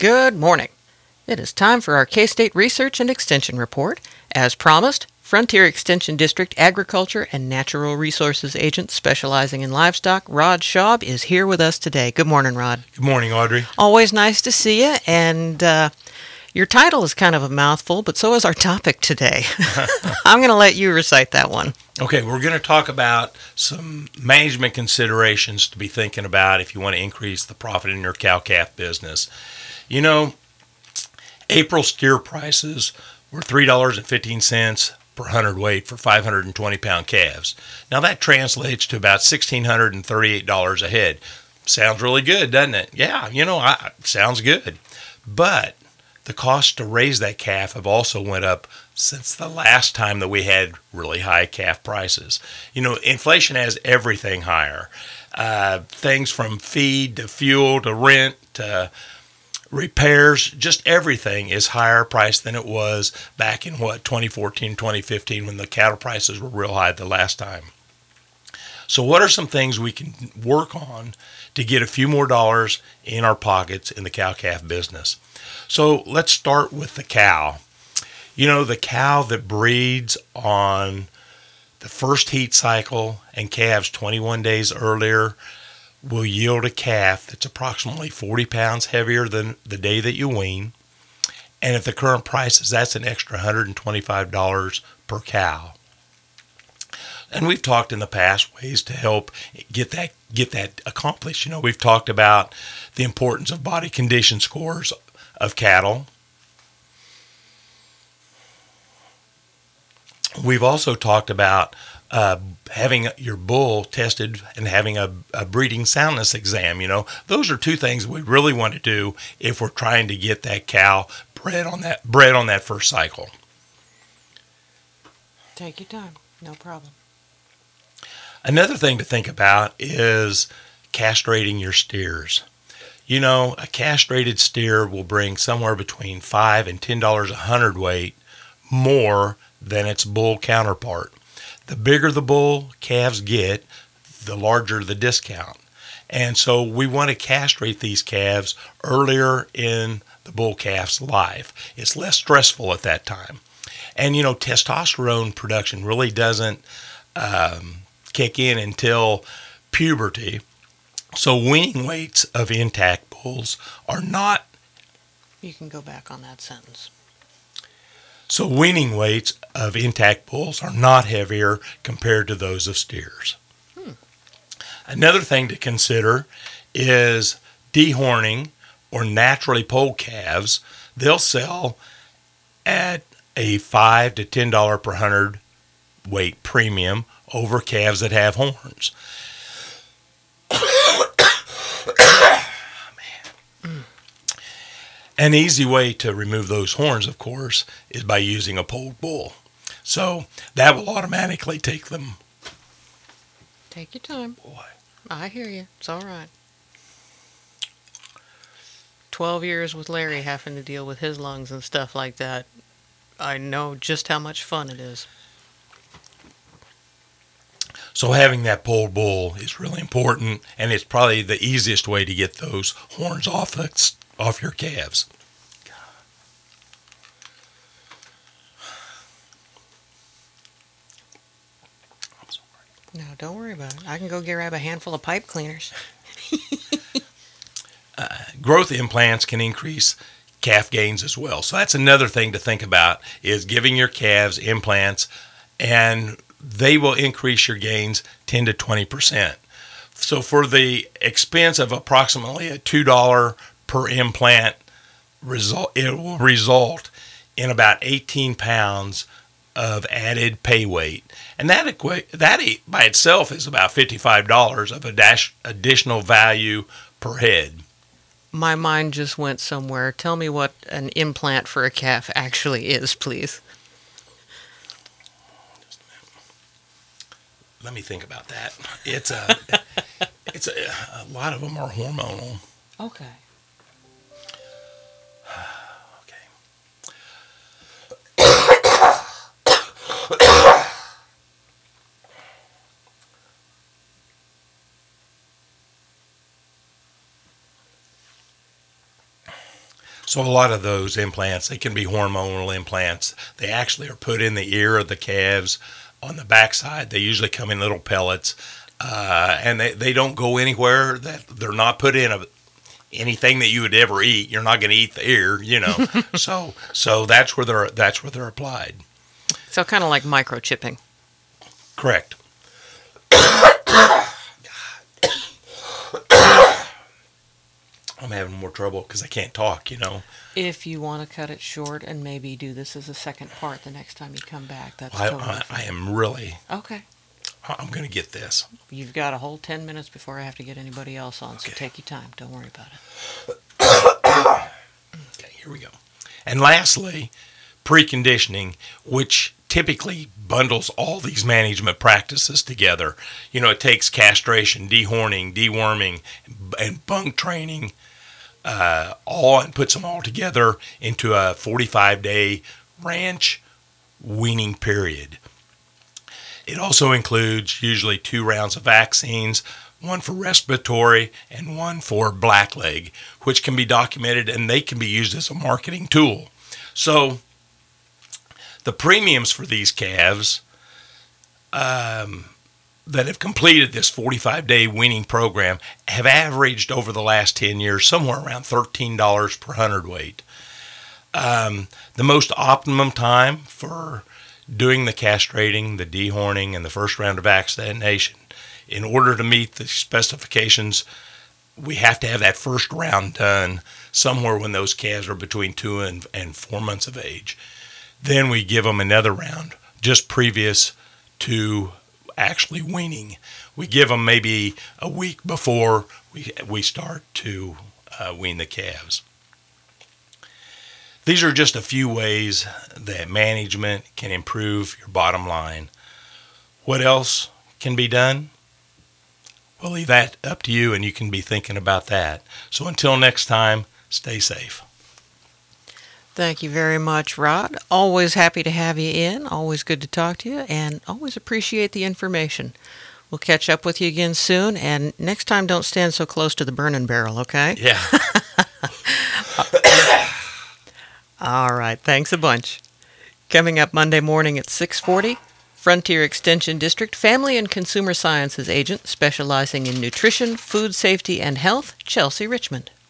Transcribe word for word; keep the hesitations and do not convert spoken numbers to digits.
Good morning. It is time for our K-State Research and Extension Report. As promised, Frontier Extension District Agriculture and Natural Resources Agent specializing in livestock, Rod Schaub, is here with us today. Good morning, Rod. Good morning, Audrey. Always nice to see you, and uh, your title is kind of a mouthful, but so is our topic today. I'm going to let you recite that one. Okay, we're going to talk about some management considerations to be thinking about if you want to increase the profit in your cow-calf business. You know, April steer prices were three dollars and fifteen cents per hundredweight for five hundred twenty pound calves. Now that translates to about one thousand six hundred thirty-eight dollars a head. Sounds really good, doesn't it? Yeah, you know, I, sounds good. But the cost to raise that calf have also went up since the last time that we had really high calf prices. You know, inflation has everything higher. Uh, things from feed to fuel to rent to repairs, just everything is higher priced than it was back in, what, twenty fourteen, twenty fifteen, when the cattle prices were real high the last time. So what are some things we can work on to get a few more dollars in our pockets in the cow-calf business? So let's start with the cow. You know, the cow that breeds on the first heat cycle and calves twenty-one days earlier will yield a calf that's approximately forty pounds heavier than the day that you wean. And at the current prices, that's an extra one hundred twenty-five dollars per cow. And we've talked in the past ways to help get that get that accomplished. You know, we've talked about the importance of body condition scores of cattle. We've also talked about uh, having your bull tested and having a, a breeding soundness exam. You know, those are two things we really want to do if we're trying to get that cow bred on that bred on that first cycle. Take your time, no problem. Another thing to think about is castrating your steers. You know, a castrated steer will bring somewhere between five and ten dollars a hundredweight more than its bull counterpart. The bigger the bull calves get, the larger the discount. And so we want to castrate these calves earlier in the bull calf's life. It's less stressful at that time. And, you know, testosterone production really doesn't um, kick in until puberty. So weaning weights of intact bulls are not... You can go back on that sentence. So weaning weights of intact bulls are not heavier compared to those of steers. Hmm. Another thing to consider is dehorning or naturally polled calves. They'll sell at a five to ten dollars per hundred weight premium over calves that have horns. An easy way to remove those horns, of course, is by using a polled bull. So that will automatically take them. Take your time. Boy. I hear you. It's all right. Twelve years with Larry having to deal with his lungs and stuff like that. I know just how much fun it is. So having that polled bull is really important, and it's probably the easiest way to get those horns off the off your calves. I'm sorry. No, don't worry about it. I can go grab a handful of pipe cleaners. uh, growth implants can increase calf gains as well. So that's another thing to think about, is giving your calves implants, and they will increase your gains ten to twenty percent. So for the expense of approximately a two dollars per implant, result it will result in about eighteen pounds of added pay weight, and that equa- that by itself is about fifty-five dollars of a dash additional value per head. My mind just went somewhere. Tell me what an implant for a calf actually is, please. Let me think about that. It's a it's a, a lot of them are hormonal. Okay. So a lot of those implants, they can be hormonal implants. They actually are put in the ear of the calves on the backside. They usually come in little pellets, uh, and they, they don't go anywhere. That they're not put in a, anything that you would ever eat. You're not going to eat the ear, you know. so so that's where they're that's where they're applied. So kind of like microchipping. Correct. I'm having more trouble because I can't talk, you know. If you want to cut it short and maybe do this as a second part the next time you come back, that's I, totally I, fine. I am really, Okay. I'm going to get this. You've got a whole ten minutes before I have to get anybody else on, so Okay. take your time. Don't worry about it. Okay, here we go. And lastly, preconditioning, which typically bundles all these management practices together. You know, it takes castration, dehorning, deworming, and bunk training, uh, all and puts them all together into a forty-five day ranch weaning period. It also includes usually two rounds of vaccines, one for respiratory and one for blackleg, which can be documented and they can be used as a marketing tool. So the premiums for these calves um, that have completed this forty-five day weaning program have averaged over the last ten years somewhere around thirteen dollars per hundredweight. Um, the most optimum time for doing the castrating, the dehorning, and the first round of vaccination, in order to meet the specifications, we have to have that first round done somewhere when those calves are between two and, and four months of age. Then we give them another round just previous to actually weaning. We give them maybe a week before we, we start to uh, wean the calves. These are just a few ways that management can improve your bottom line. What else can be done? We'll leave that up to you, and you can be thinking about that. So until next time, stay safe. Thank you very much, Rod. Always happy to have you in. Always good to talk to you, and always appreciate the information. We'll catch up with you again soon, and next time don't stand so close to the burning barrel, okay? Yeah. All right, thanks a bunch. Coming up Monday morning at six forty, Frontier Extension District Family and Consumer Sciences Agent specializing in nutrition, food safety, and health, Chelsea Richmond.